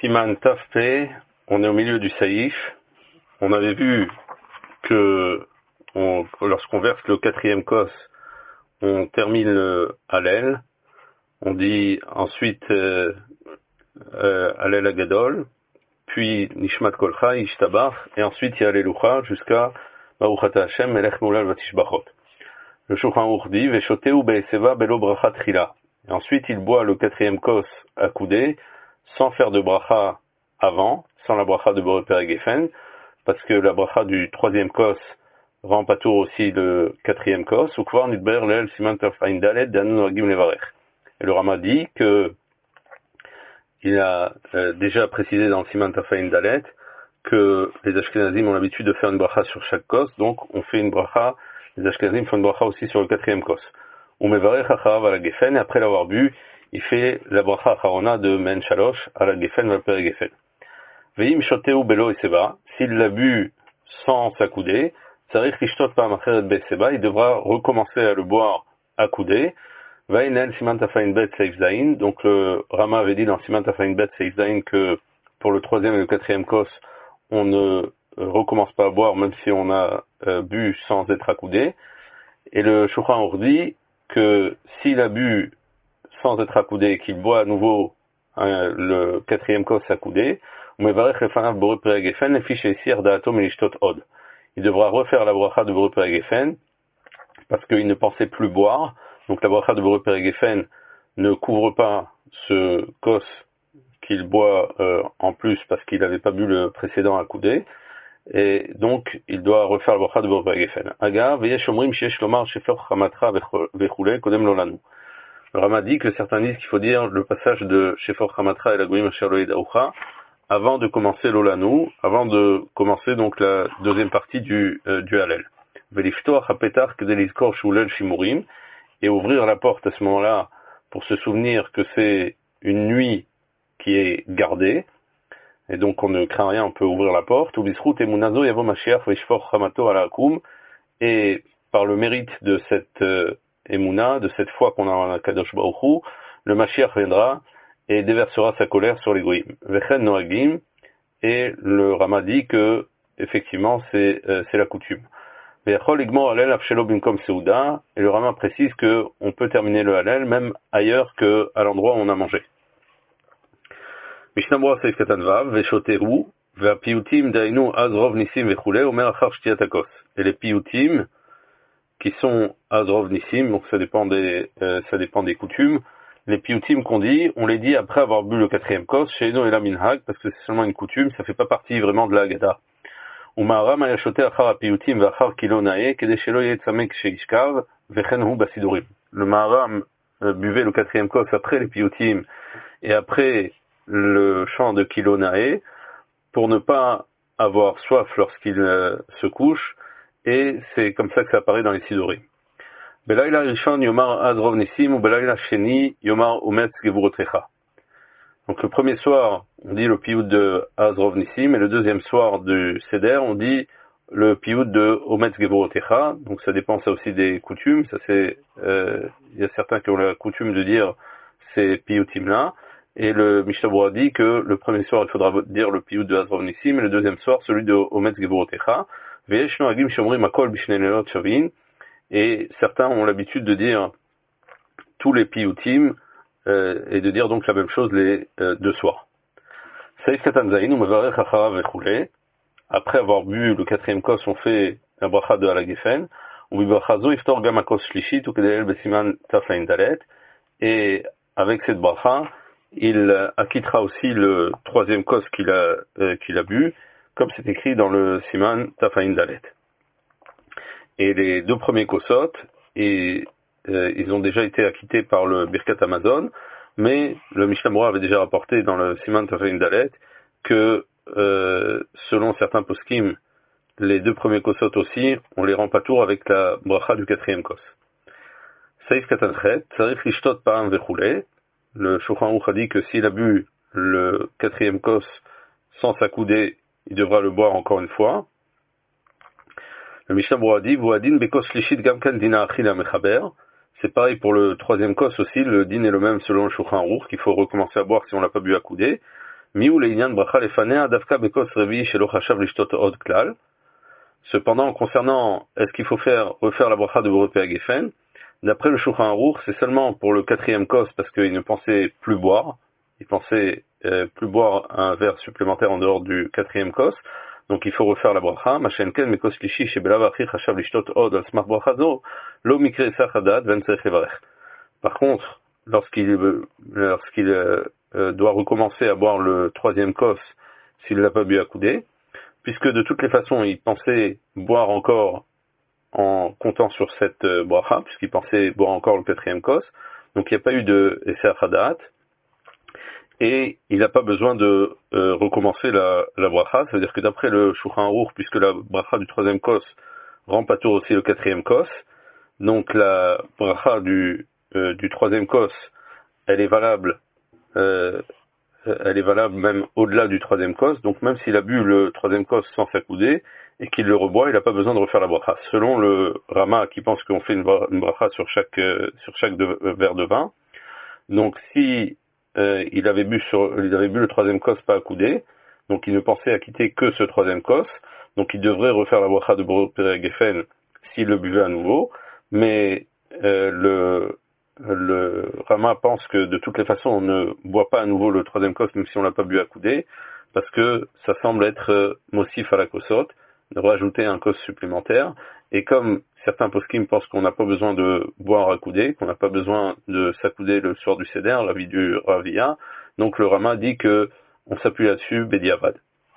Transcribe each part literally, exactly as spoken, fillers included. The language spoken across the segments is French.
Siman Tafpe, on est au milieu du Saïf. On avait vu que on, lorsqu'on verse le quatrième kos, on termine le Hallel. On dit ensuite euh, euh, Hallel Agadol, puis Nishmat Kolcha, Ishtabach, et ensuite il y a Alléluia jusqu'à Baruch Ata Hashem, Melech Moulal Vatishbachot. Le Shulchan Aruch dit Veshoteu be'eseva belo bracha trila. Et ensuite il boit le quatrième kos à coudée, sans faire de bracha avant, sans la bracha de Boré Perek Geffen, parce que la bracha du troisième kos rend patour aussi le quatrième kos, ou kvar nidber leel siman taf ayin dalet d'anu noagim levarech. Et le Rama dit que il a euh, déjà précisé dans le siman taf ayin dalet que les Ashkenazim ont l'habitude de faire une bracha sur chaque kos, donc on fait une bracha, les Ashkenazim font une bracha aussi sur le quatrième kos. On mevarech acharav à la Geffen, et après l'avoir bu, il fait la bracha acharona de Men Shalosh à la Geffen val Perek Geffen. Veim shoteu belo eseba, s'il l'a bu sans s'accouder, tzarich lishtot pa'am acheret be'eseba, il devra recommencer à le boire à couder. Vainel siman tafayin bet seif zayin, donc le Rama avait dit dans siman tafayin bet seif zayin que pour le troisième et le quatrième kos, on ne recommence pas à boire même si on a euh, bu sans être accoudé. Et le Shulchan Aruch dit que s'il a bu sans être accoudé et qu'il boit à nouveau hein, le quatrième kos accoudé, il devra refaire la bracha de Boré Perek Geffen parce qu'il ne pensait plus boire. Donc la bracha de Boré Perek Geffen ne couvre pas ce kos qu'il boit euh, en plus parce qu'il n'avait pas bu le précédent accoudé. Et donc, il doit refaire la bracha de Boré Perek Geffen. Aga, veyesh omrim sheyesh lomar shefer chamatra vechule kodem lolanu. Le Rama dit que certains disent qu'il faut dire le passage de shefer chamatra et la goyim asher lo yedaucha avant de commencer l'olanu, avant de commencer donc la deuxième partie du euh, du Hallel. Veliftoach hapetar kedelizkor shulel shimurim, et ouvrir la porte à ce moment-là pour se souvenir que c'est une nuit qui est gardée. Et donc on ne craint rien, on peut ouvrir la porte. Et par le mérite de cette euh, Emouna, de cette foi qu'on a en Kadosh Baruch Hu, le Mashiach viendra et déversera sa colère sur les goïms. Vechen noagim, et le Rama dit que effectivement c'est euh, c'est la coutume. Et le Rama précise que on peut terminer le Hallel même ailleurs que à l'endroit où on a mangé. Mishnah Berurah Seif Katan Vav, Veshoteru, Ve'apiyutim dainu azrov nisim vechule, omer achar shtiat hakos. Et les piyutim, qui sont azrov nisim, donc ça dépend des, euh, ça dépend des coutumes. Les piyutim qu'on dit, on les dit après avoir bu le quatrième kos, sheino ela minhag, parce que c'est seulement une coutume, ça fait pas partie vraiment de la Haggadah. Umaram ayashote achar apiyutim ve'achar kilonae, kede shelo yetzamek sheishkav, vechen hu basidurim. Le Maharam euh, buvait le quatrième kos après les piyutim, et après le chant de Kilonae, pour ne pas avoir soif lorsqu'il euh, se couche, et c'est comme ça que ça apparaît dans les Sidorim. Belayla Rishon Yomar Azrov Nisim ou Belayla Sheni Yomar Umetz Gevurotecha. Donc le premier soir, on dit le piout de Azrov Nisim, et le deuxième soir du Seder, on dit le piout de Umetz Gevurotecha. Donc ça dépend ça aussi des coutumes. Ça c'est, euh, il y a certains qui ont la coutume de dire ces piyutim là. Et le Mishnah Berurah dit que le premier soir, il faudra dire le piyut de Azrov Nisim, et le deuxième soir, celui de Ometz Gevurotecha. Veyesh noagim shomrim hakol b'shnei leilot shavin. Et certains ont l'habitude de dire tous les piyutim, euh, et de dire donc la même chose les euh, deux soirs. Seif katan zayin, ou mevarech acharav vechule. Après avoir bu le quatrième kos, on fait la bracha de la Geffen. Ou bibrachazo iftor gam hakos shlishit, ou kedel besiman taf ayin dalet. Et avec cette bracha, il acquittera aussi le troisième kos qu'il a, euh, qu'il a bu, comme c'est écrit dans le Siman Tafayin Dalet. Et les deux premiers kosot, et, euh, ils ont déjà été acquittés par le Birkat Amazon, mais le Mishnah Berurah avait déjà rapporté dans le Siman Tafayin Dalet que, euh, selon certains poskim, les deux premiers kosot aussi, on les rend pas tour avec la bracha du quatrième kos. Saif Katanchet, Tzarich Lishtot Pa'am Vechule. Le Shulchan Aruch a dit que s'il a bu le quatrième kos sans s'accouder, il devra le boire encore une fois. Le Mishnah Berurah dit, Voadin bekos lishit gamkan dina achila mechaber. C'est pareil pour le troisième kos aussi, le din est le même selon le Shulchan Aruch, qu'il faut recommencer à boire si on l'a pas bu accoudé. Miou leïnyan bracha lefanea davka bekos revi shelo chashav lishtot od klal. Cependant, concernant est-ce qu'il faut faire refaire la bracha de Boré Geffen, d'après le Shulchan Aruch, c'est seulement pour le quatrième kos parce qu'il ne pensait plus boire. Il pensait euh, plus boire un verre supplémentaire en dehors du quatrième kos. Donc il faut refaire la bracha. Machenken mekos lishi shebelavachi chashav lishtot od al smach bracha zo lo mikre sachadat ven tzarich levarech. Par contre, lorsqu'il lorsqu'il euh, doit recommencer à boire le troisième kos s'il l'a pas bu à couder, puisque de toutes les façons il pensait boire encore en comptant sur cette euh, bracha, puisqu'il pensait boire encore le quatrième kos, donc il n'y a pas eu de eser hadat, et il n'a pas besoin de euh, recommencer la, la bracha. C'est-à-dire que d'après le Shulchan Aruch, puisque la bracha du troisième kos rend patour aussi le quatrième kos, donc la bracha du, euh, du troisième kos, elle est valable, euh, elle est valable même au-delà du troisième kos. Donc même s'il a bu le troisième kos sans s'accouder et qu'il le reboit, il n'a pas besoin de refaire la bracha. Selon le Rama qui pense qu'on fait une bracha sur chaque euh, sur chaque de, euh, verre de vin. Donc si euh, il avait bu sur il avait bu le troisième kos pas accoudé, donc il ne pensait acquitter que ce troisième kos, donc il devrait refaire la bracha de Boré Geffen s'il le buvait à nouveau. Mais euh, le le Rama pense que de toutes les façons on ne boit pas à nouveau le troisième kos même si on l'a pas bu à couder, parce que ça semble être euh, mossif à la kosot, de rajouter un kos supplémentaire. Et comme certains poskim pensent qu'on n'a pas besoin de boire à couder, qu'on n'a pas besoin de s'accouder le soir du seder, la vie du Ravia, donc le Rama dit que on s'appuie là-dessus bediavad.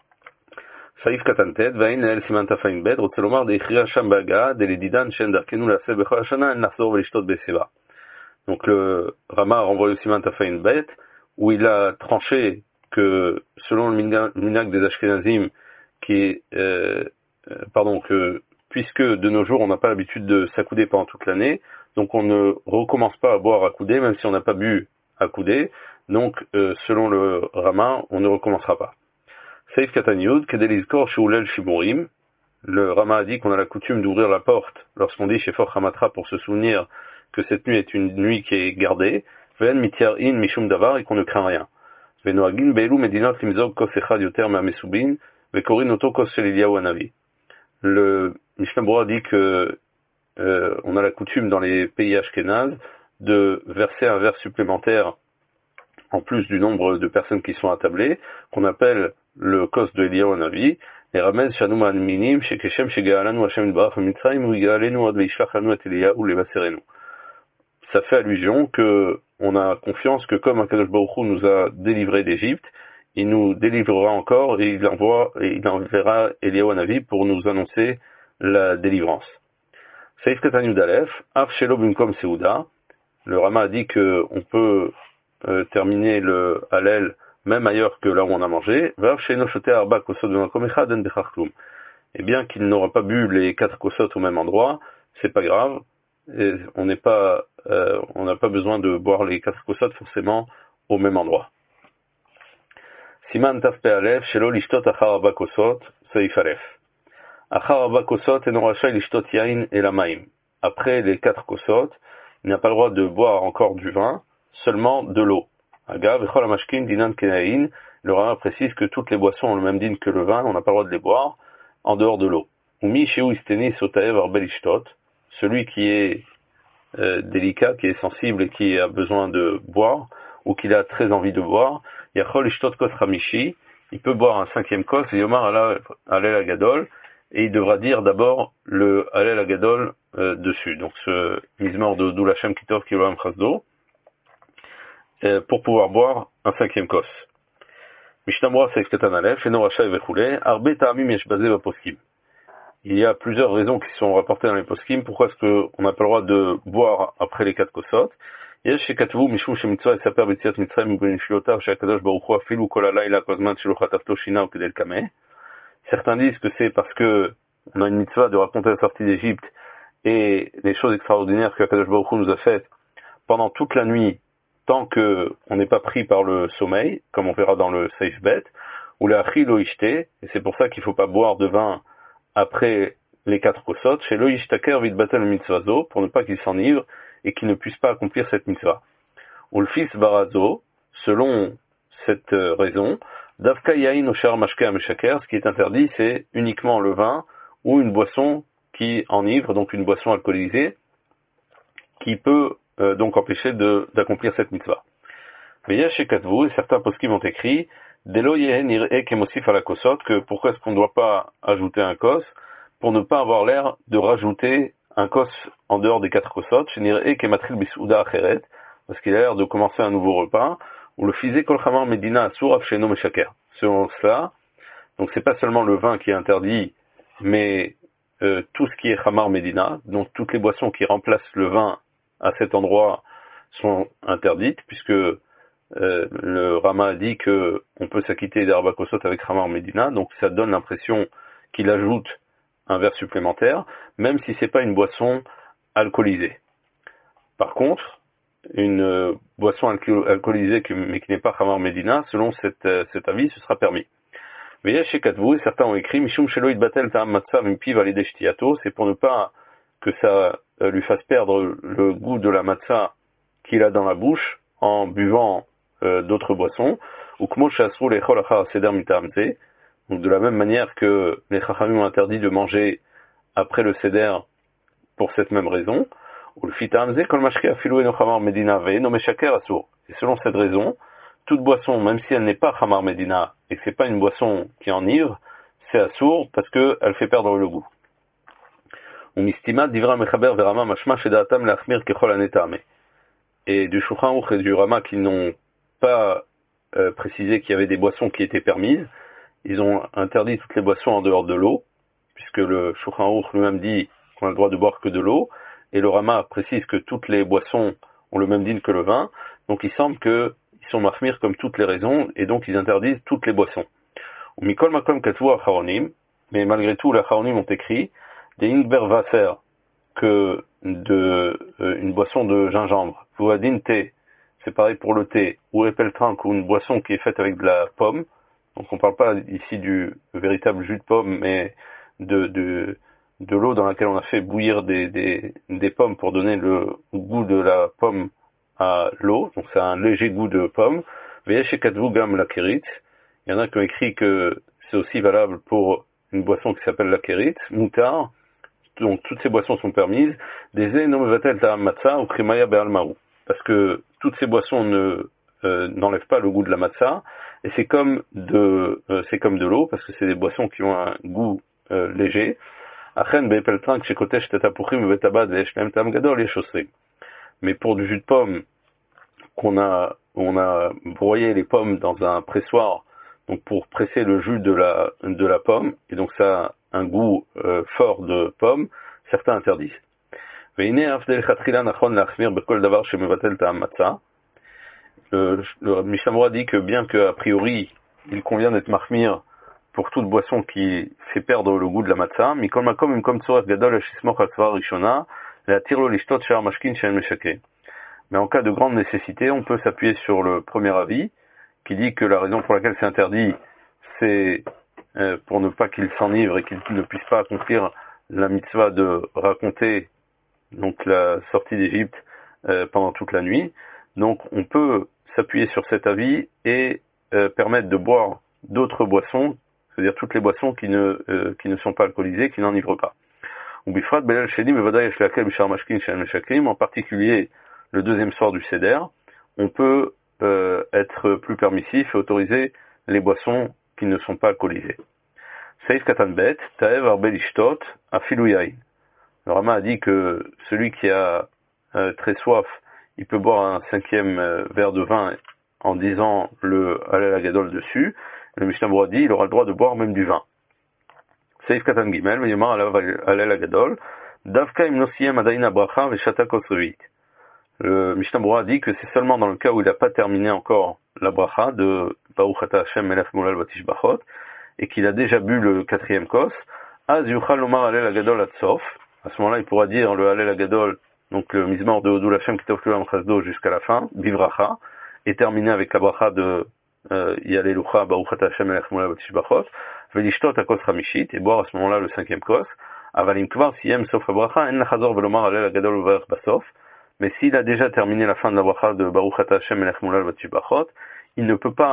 Saïf Katantet, Vain El Siman Tafain Bet, Rotselomar de Ichria Shambaga, de Ledidan Shen Darkenu la Seb Bechol Hashana, El Nachzor Velishtot Beseba. Donc le Rama a renvoyé au Siman Tafain Bet, où il a tranché que selon le minhag des Ashkenazim, qui est, euh, pardon, que puisque de nos jours on n'a pas l'habitude de s'accouder pendant toute l'année, donc on ne recommence pas à boire à couder, même si on n'a pas bu à couder. Donc euh, selon le Rama, on ne recommencera pas. Seif Katanyud, Kedelizkor Shulel Shiburim. Le Rama a dit qu'on a la coutume d'ouvrir la porte lorsqu'on dit chez Fort Hamatra pour se souvenir que cette nuit est une nuit qui est gardée. Ven Mitiarin Mishum Davar, et qu'on ne craint rien. Venoagin Beilou Medinot Limzog Kos Echad Yoter Ma'amesubin, Vekorin Oto Kos Shel Eliyahu Hanavi. Le Mishnah Berurah dit que euh, on a la coutume dans les pays ashkénazes de verser un verre supplémentaire en plus du nombre de personnes qui sont attablées, qu'on appelle le kos de Eliyahu Hanavi, et Ramez Shanu Minim, Shekeshem Shegaalanu Hashem Barach Mitzrayim, ou Yigaalenu Od Veishlach Lanu Et Eliyahu Levaserenu. Ça fait allusion que on a confiance que comme Akadosh Baruch Hu nous a délivrés d'Égypte, il nous délivrera encore et il envoie et il enverra Eliyahu Hanavi pour nous annoncer la délivrance. Saïf Katanyud Aleph, Af Shelo Bimkom Seuda. Le Rama a dit que on peut euh, terminer le Hallel même ailleurs que là où on a mangé. Vav Sheno Shote Arba Kosot B'makom Echad En Bechach Klum. Et bien qu'il n'aura pas bu les quatre kosot au même endroit, c'est pas grave. Et on n'est pas, euh, on n'a pas besoin de boire les quatre kosot forcément au même endroit. Siman Taf Pe Aleph Shelo Lishtot Achar Arba Kosot Seif Aleph. Achar Arba Kosot Eno Rashai Lishtot Yain Elamaim. Après les quatre kosot, il n'a pas le droit de boire encore du vin, seulement de l'eau. Agav Echol Hamashkin Dinan Kenaïn. Le Rama précise que toutes les boissons ont le même din que le vin, on n'a pas le droit de les boire en dehors de l'eau. Umi Sheu Isteni Sotaev Arbel Ishtot. Celui qui est euh, délicat, qui est sensible et qui a besoin de boire, ou qui a très envie de boire, Yachol Ishtot Kos Hamishi, il peut boire un cinquième kos, et Yomar Halel Agadol, et il devra dire d'abord le Halel Agadol euh, dessus, donc ce Mizmor de Dul Hashem Kitov Kiloam Chasdo, euh, pour pouvoir boire un cinquième kos. Mishnah Berurah Seif Katan Aleph, Sheno Rasha Vechule, Arbe Ta'amim Yesh Bazeh Baposkim. Il y a plusieurs raisons qui sont rapportées dans les poskim. Pourquoi est-ce qu'on n'a pas le droit de boire après les quatre kosot? Yesh shekatvu mishum shemitzvah esaper b'tziat Mitzrayim u'benishlotav she'akadosh baruch hu afilu kol halayla kol zman shelo chatafto shina u'kedel kameh. Certains disent que c'est parce que on a une mitzvah de raconter la sortie d'Égypte et les choses extraordinaires que Akadosh Baruch Hu nous a faites pendant toute la nuit, tant que on n'est pas pris par le sommeil, comme on verra dans le Seif Bet, ou la achil lo ishte, et c'est pour ça qu'il ne faut pas boire de vin après les quatre kosot, chez lo ishtaker vid batel mitzvazo, pour ne pas qu'il s'enivre et qu'il ne puisse pas accomplir cette mitzvah. Ou le fils barazo, selon cette raison, Davka yain osher mashke ameshaker, ce qui est interdit, c'est uniquement le vin ou une boisson qui enivre, donc une boisson alcoolisée, qui peut euh, donc empêcher de, d'accomplir cette mitzvah. Mais il y a chez Katvu, et certains poskim ont écrit, Delo yehen ir'e kemosif ala kosot, que pourquoi est-ce qu'on ne doit pas ajouter un kos, pour ne pas avoir l'air de rajouter un kos en dehors des quatre kosot, chez nir'e kematril bisouda acheret, parce qu'il a l'air de commencer un nouveau repas, ou le fizé kol chamar medina asur afsheno meshaker. Selon cela, donc c'est pas seulement le vin qui est interdit, mais euh, tout ce qui est chamar medina, donc toutes les boissons qui remplacent le vin à cet endroit sont interdites, puisque Euh, le Rama a dit que on peut s'acquitter des Arbakosot avec Ramar Medina, donc ça donne l'impression qu'il ajoute un verre supplémentaire, même si c'est pas une boisson alcoolisée. Par contre, une euh, boisson alco- alcoolisée qui, mais qui n'est pas Ramar Medina, selon cette, euh, cet avis, ce sera permis. Mais chez Katvu, certains ont écrit Mishum Shelo Itbatel Ta'am Matzah Vimpi Valide Shtiato, c'est pour ne pas que ça euh, lui fasse perdre le goût de la matzah qu'il a dans la bouche en buvant Euh, d'autres boissons, ou donc de la même manière que les chachamim ont interdit de manger après le seder pour cette même raison, ou le et selon cette raison, toute boisson, même si elle n'est pas chamar medina et que c'est pas une boisson qui enivre, c'est assour parce que elle fait perdre le goût. Et du Shulchan Aruch et du Rama qui n'ont pas euh, précisé qu'il y avait des boissons qui étaient permises, ils ont interdit toutes les boissons en dehors de l'eau, puisque le Shulchan Aruch lui-même dit qu'on a le droit de boire que de l'eau, et le Rama précise que toutes les boissons ont le même din que le vin, donc il semble qu'ils sont mahmir comme toutes les raisons, et donc ils interdisent toutes les boissons. Ou Mikol Makom Katvu Acharonim, mais malgré tout les Acharonim ont écrit des Ingber Vaser, que de euh, une boisson de gingembre, Vuadin thé, c'est pareil pour le thé, ou Epeltrank, ou une boisson qui est faite avec de la pomme, donc on parle pas ici du véritable jus de pomme, mais de, de, de l'eau dans laquelle on a fait bouillir des, des, des pommes pour donner le goût de la pomme à l'eau, donc c'est un léger goût de pomme. Veyesh Katvu Gam Lakerit, il y en a qui ont écrit que c'est aussi valable pour une boisson qui s'appelle Lakerit, Moutar, donc toutes ces boissons sont permises, des enomevatel ta'am matzah ou krimaya be'almahu, parce que toutes ces boissons ne euh, n'enlèvent pas le goût de la matzah, et c'est comme de euh, c'est comme de l'eau, parce que c'est des boissons qui ont un goût euh, léger. Achen be'epeltrank shekotesh tatapuchim ve'tabad ve'eshleim ta'am gadol yeshosrim. Mais pour du jus de pomme qu'on a on a broyé les pommes dans un pressoir, donc pour presser le jus de la de la pomme, et donc ça a un goût euh, fort de pomme, certains interdisent. Le, le Mishnah Berurah dit que bien qu'a priori il convient d'être mahmir pour toute boisson qui fait perdre le goût de la matzah, mikol makom imkom tzorech gadol shismoch al tzvar rishona le'atir lo lishtot she'ar mashkin she'en meshake. Mais en cas de grande nécessité, on peut s'appuyer sur le premier avis qui dit que la raison pour laquelle c'est interdit, c'est euh, pour ne pas qu'il s'enivre et qu'il ne puisse pas accomplir la mitzvah de raconter donc la sortie d'Égypte euh, pendant toute la nuit. Donc on peut s'appuyer sur cet avis et euh, permettre de boire d'autres boissons, c'est-à-dire toutes les boissons qui ne euh, qui ne sont pas alcoolisées, qui n'enivrent pas. En particulier le deuxième soir du Seder, on peut euh, être plus permissif et autoriser les boissons qui ne sont pas alcoolisées. Seif Katanbet, Taev Arbelishtot, Afilu Yain. Le Rama a dit que celui qui a euh, très soif, il peut boire un cinquième euh, verre de vin en disant le Halel Agadol dessus. Le Mishnah Berurah dit il aura le droit de boire même du vin. Seif Katan Gimel, Veyomar Halel Agadol, Davka im nosiyem adayin abracha veshata kos revit. Le Mishnah Berurah dit que c'est seulement dans le cas où il n'a pas terminé encore la bracha de Baruch Ata Hashem Melech Molal Batishbachot et qu'il a déjà bu le quatrième kos, Az yuchal lomar Halel Agadol atsof. À ce moment-là, il pourra dire le Halel Agadol, donc le Mizmor de Hodul Hashem Kitov Kulam Chasdo jusqu'à la fin, Bivracha, et terminer avec la bracha de Yalelucha Baruch Ata Hashem Melech Molal Batishbachot, Velishtot Akos Hamishit, et boire à ce moment-là le cinquième kos, Avalim Kvar Siyem Sof Bracha, En Lachazor Velomar Halel Agadol Uvarech Basof. Mais s'il a déjà terminé la fin de la bracha de Baruch Ata Hashem Melech Molal Batishbachot, il ne peut pas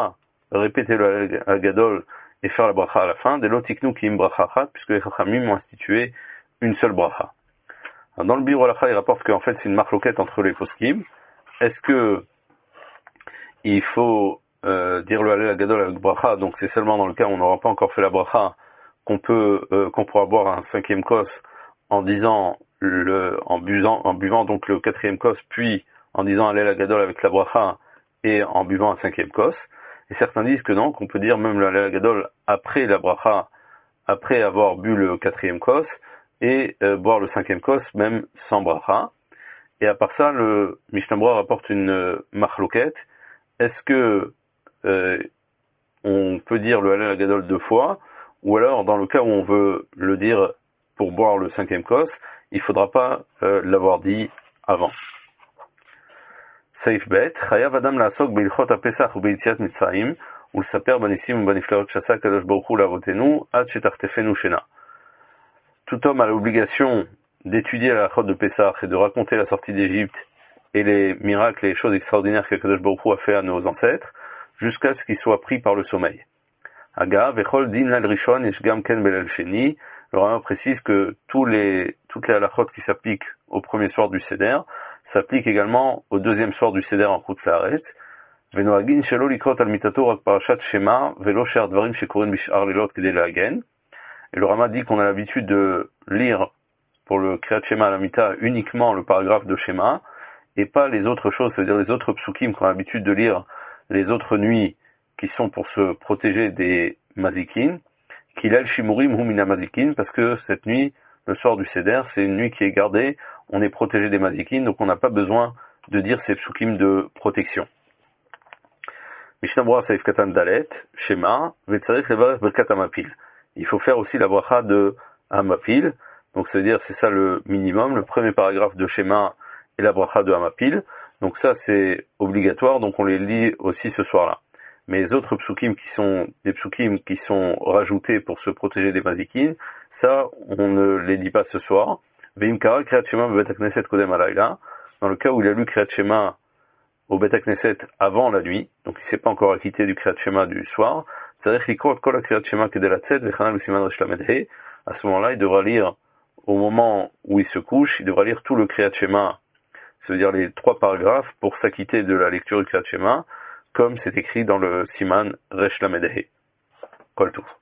répéter le Agadol et faire la bracha à la fin, des lotiknu ki im bracha achat, puisque les chachamim ont institué une seule bracha. Alors, dans le Biur Halacha, il rapporte qu'en fait c'est une marloquette entre les poskim. Est-ce que il faut euh, dire le Halel Agadol avec bracha, donc c'est seulement dans le cas où on n'aura pas encore fait la bracha qu'on peut euh, qu'on pourra boire un cinquième kos en disant le en buvant en buvant donc le quatrième kos, puis en disant Halel Agadol avec la bracha et en buvant un cinquième kos. Et certains disent que non, qu'on peut dire même le Halel Agadol après la bracha, après avoir bu le quatrième kos, et euh, boire le cinquième kos même sans bracha. Et à part ça, le Mishnah Berurah rapporte une euh, marloquette. Est-ce que euh, on peut dire le Halel Agadol deux fois, ou alors dans le cas où on veut le dire pour boire le cinquième kos, il faudra pas euh, l'avoir dit avant. Saif bet, chayav adam la'asok beilchot ha'pesach ou beitziat mitzrayim, ou l'saper banissim ou baniflerot shasa kadosh baruch hu la'avotenu, ad shetartefenu shena. Tout homme a l'obligation d'étudier la halachot de Pessah et de raconter la sortie d'Égypte et les miracles et les choses extraordinaires que Kadosh Baruch Hu a fait à nos ancêtres, jusqu'à ce qu'ils soient pris par le sommeil. Aga, vechol din lal rishon yesh gam ken belal sheni. Le Rama précise que tous les, toutes les halachot qui s'appliquent au premier soir du Seder s'appliquent également au deuxième soir du Seder en Chutz La'aretz. Venoagin shelo likrot al mitato rak parashat Shema velo she'ar dvarim shekorin bish'ar lilot kedei la'agen. Et le Rama dit qu'on a l'habitude de lire pour le Kriyat Shema à la Mita uniquement le paragraphe de Shema et pas les autres choses, c'est-à-dire les autres psukim qu'on a l'habitude de lire les autres nuits qui sont pour se protéger des mazikin, Kilal Shimurim Hu Mina Mazikin, parce que cette nuit, le soir du Seder, c'est une nuit qui est gardée, on est protégé des mazikin, donc on n'a pas besoin de dire ces psukim de protection. Mishnah Berurah Saif Katan Dalet, Shema, Vetzarich Levarech Birkat Hamapil. Il faut faire aussi la bracha de Hamapil, donc c'est-à-dire c'est ça le minimum, le premier paragraphe de Shema et la bracha de Hamapil, donc ça c'est obligatoire, donc on les lit aussi ce soir-là. Mais les autres psukim qui sont des psukim qui sont rajoutés pour se protéger des mazikin, ça on ne les dit pas ce soir. Veimkara Kriyat Shema beBet HaKnesset Kodem Halayla, dans le cas où il a lu Kriyat Shema au Bet HaKnesset avant la nuit, donc il s'est pas encore acquitté du Kriyat Shema du soir, à ce moment-là, il devra lire, au moment où il se couche, il devra lire tout le Kriyat Shema, c'est-à-dire les trois paragraphes, pour s'acquitter de la lecture du Kriyat Shema, comme c'est écrit dans le Siman Resh Lamed He. Kol Tov.